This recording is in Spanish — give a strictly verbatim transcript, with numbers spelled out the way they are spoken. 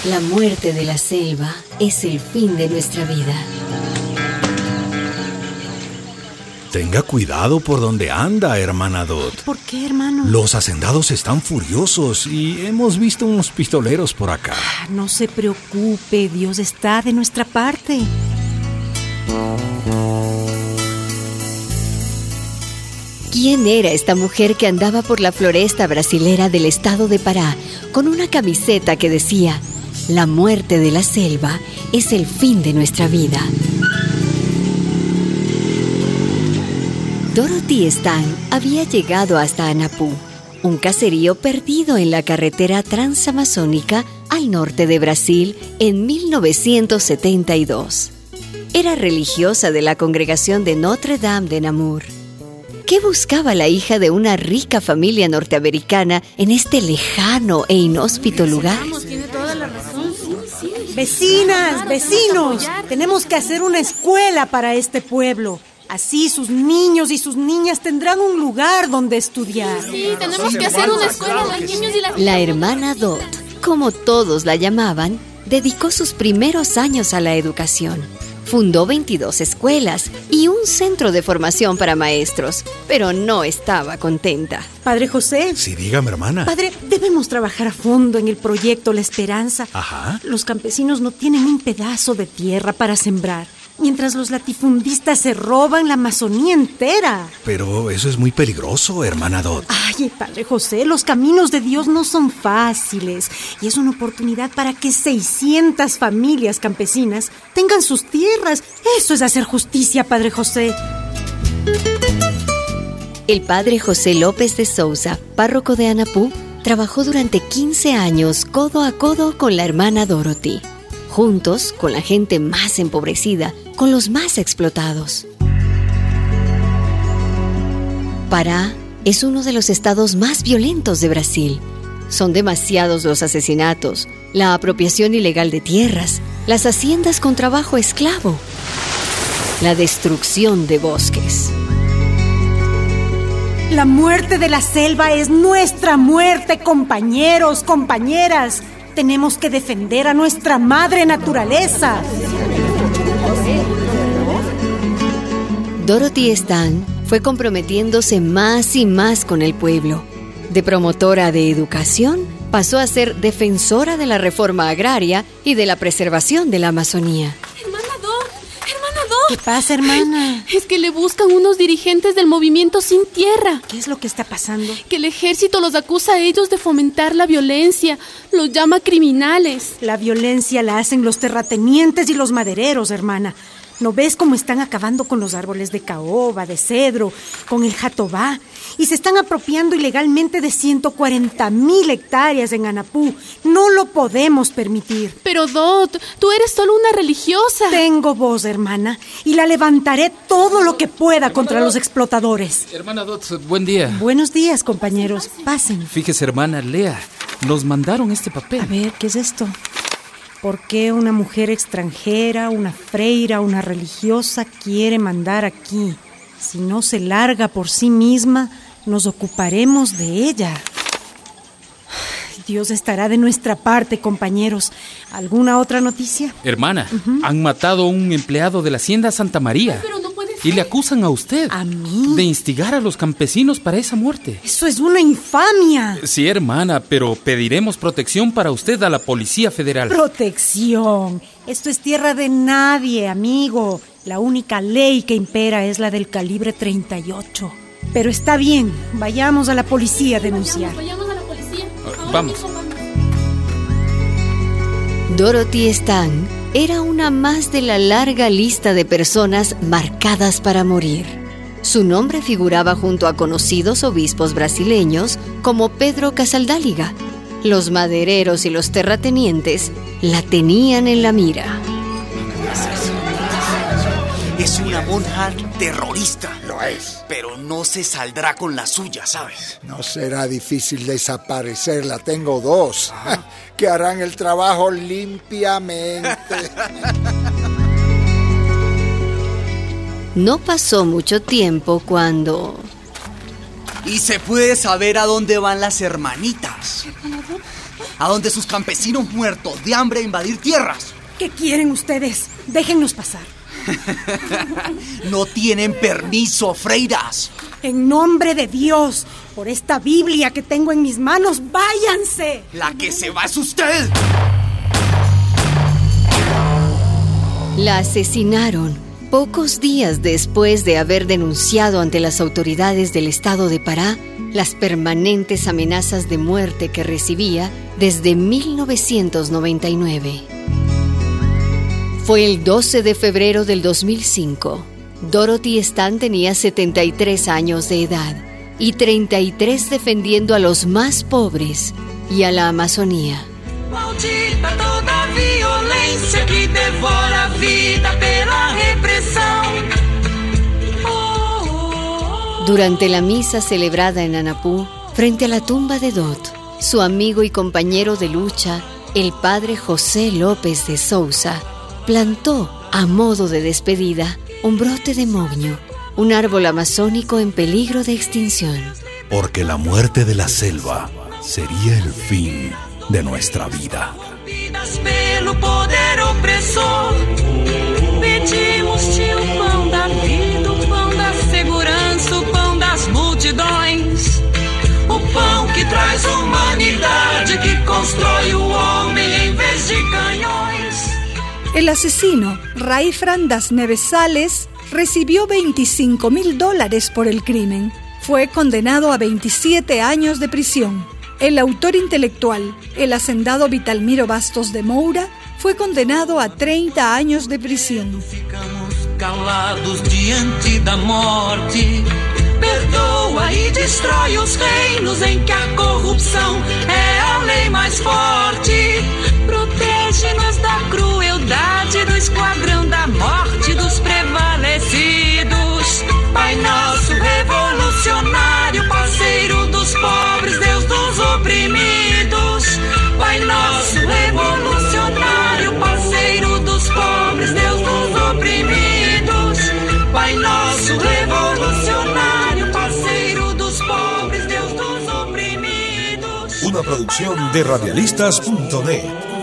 La muerte de la selva es el fin de nuestra vida. Tenga cuidado por donde anda, hermana Dot. ¿Por qué, hermano? Los hacendados están furiosos y hemos visto unos pistoleros por acá. Ah, no se preocupe, Dios está de nuestra parte. ¿Quién era esta mujer que andaba por la floresta brasilera del estado de Pará con una camiseta que decía: la muerte de la selva es el fin de nuestra vida? Dorothy Stan había llegado hasta Anapú, un caserío perdido en la carretera transamazónica al norte de Brasil en mil novecientos setenta y dos. Era religiosa de la congregación de Notre Dame de Namur. ¿Qué buscaba la hija de una rica familia norteamericana en este lejano e inhóspito lugar? Tiene toda la razón. Vecinas, vecinos, tenemos que hacer una escuela para este pueblo. Así sus niños y sus niñas tendrán un lugar donde estudiar. Sí, tenemos que hacer una escuela a los niños y las... La hermana Dot, como todos la llamaban, dedicó sus primeros años a la educación. Fundó veintidós escuelas y un centro de formación para maestros, pero no estaba contenta. Padre José. Sí, dígame, hermana. Padre, debemos trabajar a fondo en el proyecto La Esperanza. Ajá. Los campesinos no tienen un pedazo de tierra para sembrar, mientras los latifundistas se roban la Amazonía entera. Pero eso es muy peligroso, hermana Dot. Ay, Padre José, los caminos de Dios no son fáciles y es una oportunidad para que seiscientas familias campesinas tengan sus tierras. Eso es hacer justicia, Padre José. El padre José López de Souza, párroco de Anapú, trabajó durante quince años codo a codo con la hermana Dorothy. Juntos, con la gente más empobrecida, con los más explotados. Pará es uno de los estados más violentos de Brasil. Son demasiados los asesinatos, la apropiación ilegal de tierras, las haciendas con trabajo esclavo, la destrucción de bosques. La muerte de la selva es nuestra muerte, compañeros, compañeras. Tenemos que defender a nuestra madre naturaleza. Dorothy Stan fue comprometiéndose más y más con el pueblo. De promotora de educación, pasó a ser defensora de la reforma agraria y de la preservación de la Amazonía. Hermana Dot, hermana Dot. ¿Qué pasa, hermana? Es que le buscan unos dirigentes del movimiento Sin Tierra. ¿Qué es lo que está pasando? Que el ejército los acusa a ellos de fomentar la violencia. Los llama criminales. La violencia la hacen los terratenientes y los madereros, hermana. ¿No ves cómo están acabando con los árboles de caoba, de cedro, con el jatobá? Y se están apropiando ilegalmente de ciento cuarenta mil hectáreas en Anapú. No lo podemos permitir. Pero Dot, tú eres solo una religiosa. Tengo voz, hermana, y la levantaré todo lo que pueda contra los explotadores. Hermana Dot, buen día. Buenos días, compañeros. Pasen. Fíjese, hermana, lea. Nos mandaron este papel. A ver, ¿qué es esto? ¿Por qué una mujer extranjera, una freira, una religiosa quiere mandar aquí? Si no se larga por sí misma, nos ocuparemos de ella. Dios estará de nuestra parte, compañeros. ¿Alguna otra noticia? Hermana, uh-huh. Han matado a un empleado de la hacienda Santa María. Pero no puede ser. Y le acusan a usted. ¿A mí? De instigar a los campesinos para esa muerte. ¡Eso es una infamia! Sí, hermana, pero pediremos protección para usted a la Policía Federal. ¡Protección! Esto es tierra de nadie, amigo. La única ley que impera es la del calibre treinta y ocho. Pero está bien, vayamos a la policía a denunciar. Vayamos, vayamos a la policía. Uh, vamos. Dorothy Stan era una más de la larga lista de personas marcadas para morir. Su nombre figuraba junto a conocidos obispos brasileños como Pedro Casaldáliga. Los madereros y los terratenientes la tenían en la mira. Es una monja terrorista. Lo es. Pero no se saldrá con la suya, ¿sabes? No será difícil desaparecerla. Tengo dos que harán el trabajo limpiamente. No pasó mucho tiempo cuando... ¿Y se puede saber a dónde van las hermanitas? a donde sus campesinos muertos de hambre a invadir tierras. ¿Qué quieren ustedes? Déjennos pasar. No tienen permiso, freiras. En nombre de Dios, por esta Biblia que tengo en mis manos, váyanse. La que se va es usted. La asesinaron pocos días después de haber denunciado ante las autoridades del estado de Pará las permanentes amenazas de muerte que recibía desde mil novecientos noventa y nueve. Fue el doce de febrero del dos mil cinco. Dorothy Stan tenía setenta y tres años de edad y treinta y tres defendiendo a los más pobres y a la Amazonía. Maldita toda violência que devora a vida pela repressão. Durante la misa celebrada en Anapú, frente a la tumba de Dot, su amigo y compañero de lucha, el padre José López de Sousa, plantó, a modo de despedida, un brote de mogno, un árbol amazónico en peligro de extinción. Porque la muerte de la selva sería el fin de nuestra vida. Pelo poder opressor, pedimos-te o pão da vida, o pão da segurança, o pão das multidões, o pão que traz humanidade, que constrói o homem em vez de canhões. El asesino, Raifran das Neves Sales, recibió veinticinco mil dólares por el crimen. Fue condenado a veintisiete años de prisión. El autor intelectual, el hacendado Vitalmiro Bastos de Moura, fue condenado a treinta años de prisión. Ficamos calados diante da morte. Perdoa e destrói os reinos em que a corrupção é a lei mais forte. Protege-nos da crueldade do esquadrão da morte dos prevalecidos. Pai nosso revolucionário, parceiro dos pobres, Deus dos oprimidos. Pai nosso revolucionário, parceiro dos pobres, Deus dos oprimidos. Pai nosso revolucionário, parceiro dos pobres, Deus dos oprimidos. Una producción de radialistas punto net.